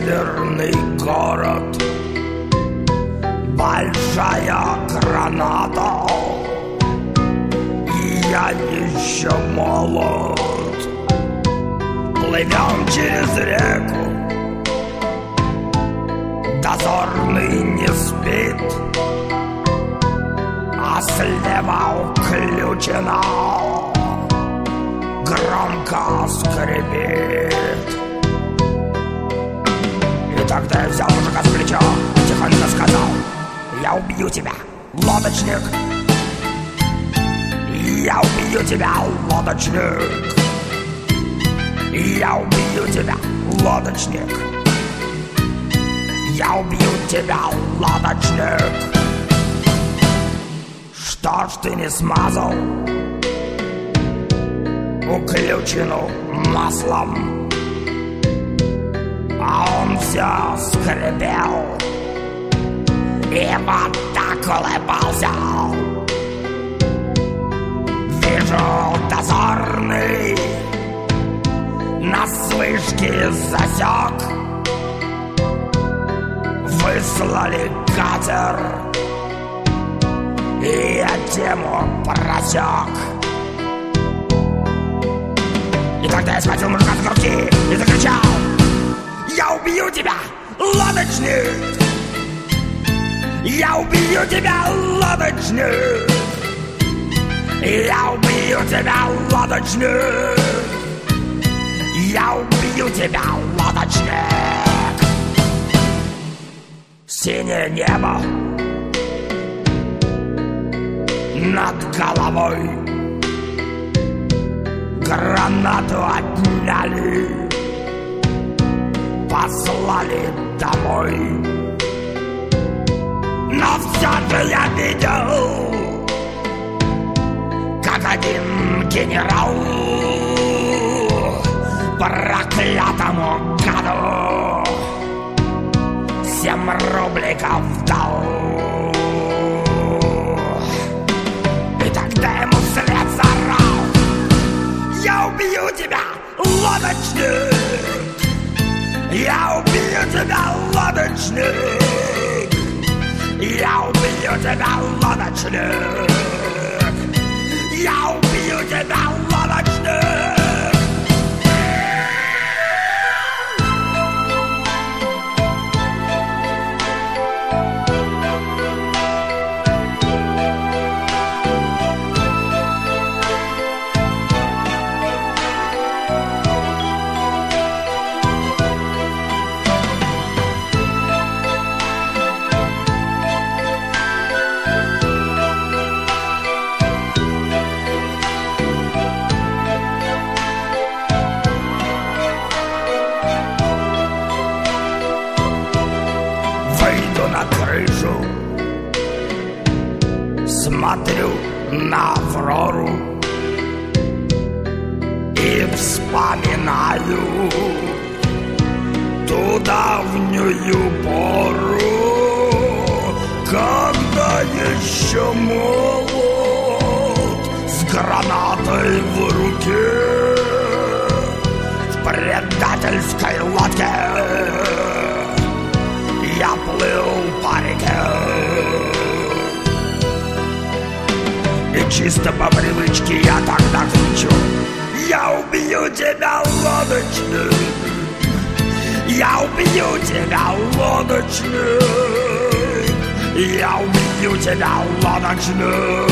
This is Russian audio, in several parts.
северный город, большая граната, и я еще молод. Плывем через реку, дозорный не спит, а слева уключена громко скрипит. И тогда я взял мужика с плеча, тихонько сказал: я убью тебя, лодочник. Я убью тебя, лодочник. Я убью тебя, лодочник. Я убью тебя, лодочник. Что ж ты не смазал уключину маслом? А он все скрипел и вот так улыбался. Вижу, дозорный на вышке засек. Выслали катер, и я тему просек. И тогда я схватил мужика за руки и закричал: я убью тебя, лодочник! Я убью тебя, лодочник! Я убью тебя, лодочник! Я убью тебя, лодочник! Синее небо над головой, гранату отняли, послали домой. Но все же я видел, как один генерал проклятому гаду 7 рубликов дал. И тогда ему вслед заорал: я убью тебя, лодочник! Я убью тебя, лодочник! Я убью тебя, лодочник! Я убью тебя, лодочник! Смотрю на Аврору и вспоминаю ту давнюю пору, когда еще молод, с гранатой в руке, в предательской лодке я плыл по реке. И чисто по привычке я тогда кричу: я убью тебя, лодочник! Я убью тебя, лодочник! Я убью тебя, лодочник!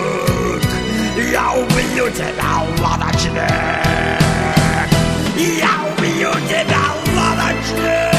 Я убью тебя, лодочник! Я убью тебя, лодочник!